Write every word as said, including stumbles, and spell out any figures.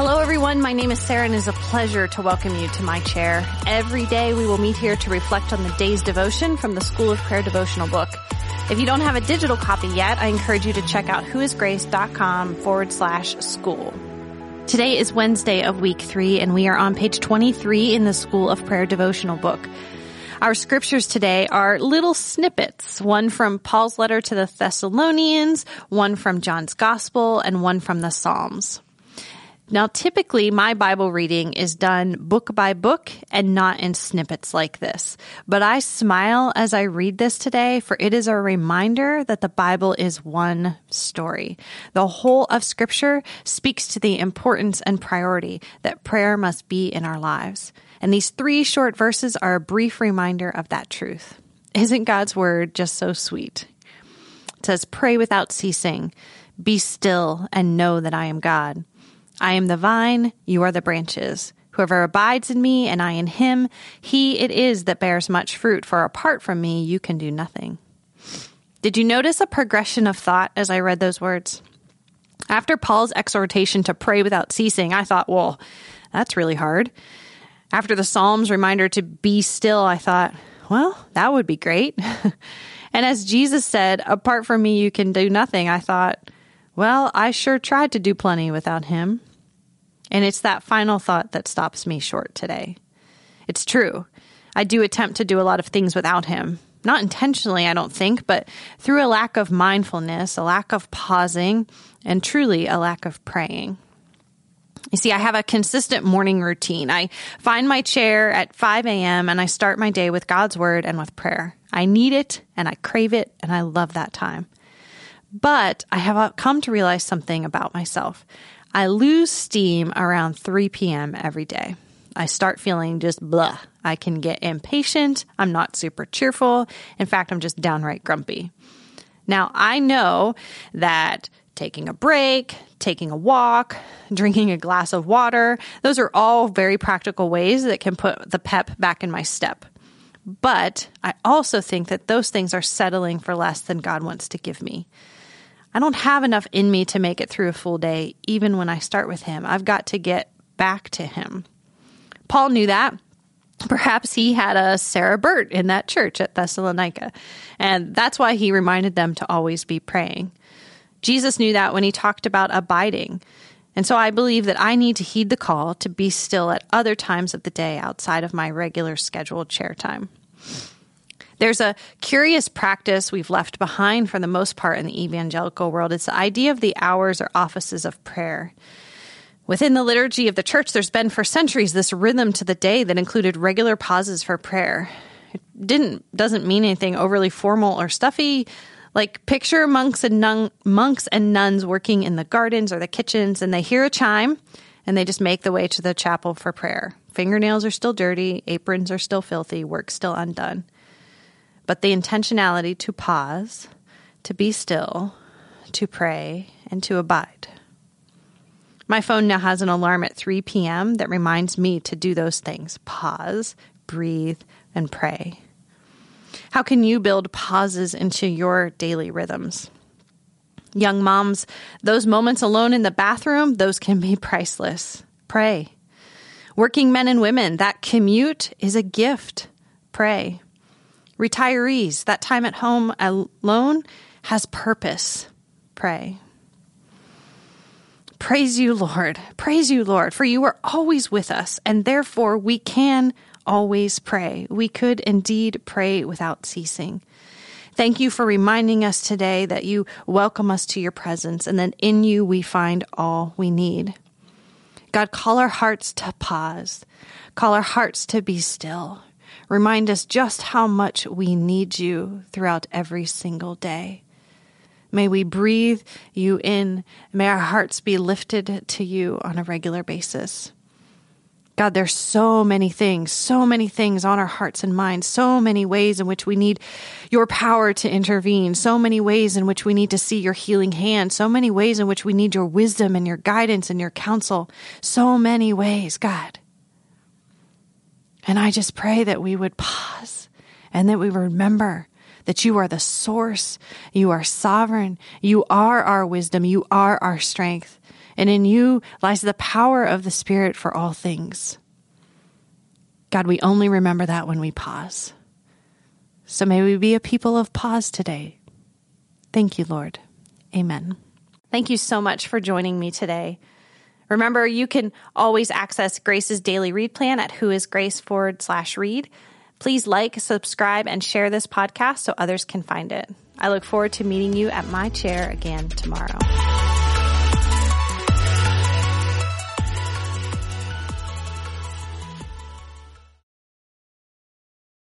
Hello, everyone. My name is Sarah, and it is a pleasure to welcome you to my chair. Every day we will meet here to reflect on the day's devotion from the School of Prayer devotional book. If you don't have a digital copy yet, I encourage you to check out whoisgrace.com forward slash school. Today is Wednesday of week three, and we are on page twenty-three in the School of Prayer devotional book. Our scriptures today are little snippets, one from Paul's letter to the Thessalonians, one from John's Gospel, and one from the Psalms. Now, typically, my Bible reading is done book by book and not in snippets like this. But I smile as I read this today, for it is a reminder that the Bible is one story. The whole of Scripture speaks to the importance and priority that prayer must be in our lives. And these three short verses are a brief reminder of that truth. Isn't God's word just so sweet? It says, "Pray without ceasing. Be still and know that I am God. I am the vine, you are the branches. Whoever abides in me and I in him, he it is that bears much fruit, for apart from me you can do nothing." Did you notice a progression of thought as I read those words? After Paul's exhortation to pray without ceasing, I thought, well, that's really hard. After the Psalms reminder to be still, I thought, well, that would be great. And as Jesus said, apart from me you can do nothing, I thought, well, I sure tried to do plenty without him. And it's that final thought that stops me short today. It's true. I do attempt to do a lot of things without him. Not intentionally, I don't think, but through a lack of mindfulness, a lack of pausing, and truly a lack of praying. You see, I have a consistent morning routine. I find my chair at five a.m. and I start my day with God's word and with prayer. I need it and I crave it and I love that time. But I have come to realize something about myself. I lose steam around three p.m. every day. I start feeling just blah. I can get impatient. I'm not super cheerful. In fact, I'm just downright grumpy. Now, I know that taking a break, taking a walk, drinking a glass of water, those are all very practical ways that can put the pep back in my step. But I also think that those things are settling for less than God wants to give me. I don't have enough in me to make it through a full day, even when I start with him. I've got to get back to him. Paul knew that. Perhaps he had a Sarah Burt in that church at Thessalonica, and that's why he reminded them to always be praying. Jesus knew that when he talked about abiding. And so I believe that I need to heed the call to be still at other times of the day outside of my regular scheduled chair time. There's a curious practice we've left behind for the most part in the evangelical world. It's the idea of the hours or offices of prayer. Within the liturgy of the church, there's been for centuries this rhythm to the day that included regular pauses for prayer. It didn't doesn't mean anything overly formal or stuffy. Like picture monks and nun, monks and nuns working in the gardens or the kitchens, and they hear a chime, and they just make the way to the chapel for prayer. Fingernails are still dirty, aprons are still filthy, work still undone. But the intentionality to pause, to be still, to pray, and to abide. My phone now has an alarm at three p.m. that reminds me to do those things. Pause, breathe, and pray. How can you build pauses into your daily rhythms? Young moms, those moments alone in the bathroom, those can be priceless. Pray. Working men and women, that commute is a gift. Pray. Retirees, that time at home alone has purpose. Pray. Praise you, Lord. Praise you, Lord, for you are always with us, and therefore we can always pray. We could indeed pray without ceasing. Thank you for reminding us today that you welcome us to your presence, and that in you we find all we need. God, call our hearts to pause. Call our hearts to be still. Remind us just how much we need you throughout every single day. May we breathe you in. May our hearts be lifted to you on a regular basis. God, there's so many things, so many things on our hearts and minds, so many ways in which we need your power to intervene, so many ways in which we need to see your healing hand, so many ways in which we need your wisdom and your guidance and your counsel, so many ways, God. And I just pray that we would pause and that we remember that you are the source, you are sovereign, you are our wisdom, you are our strength, And in you lies the power of the Spirit for all things. God, we only remember that when we pause. So may we be a people of pause today. Thank you, Lord. Amen. Thank you so much for joining me today. Remember, you can always access Grace's daily read plan at whoisgrace forward slash read. Please like, subscribe, and share this podcast so others can find it. I look forward to meeting you at my chair again tomorrow.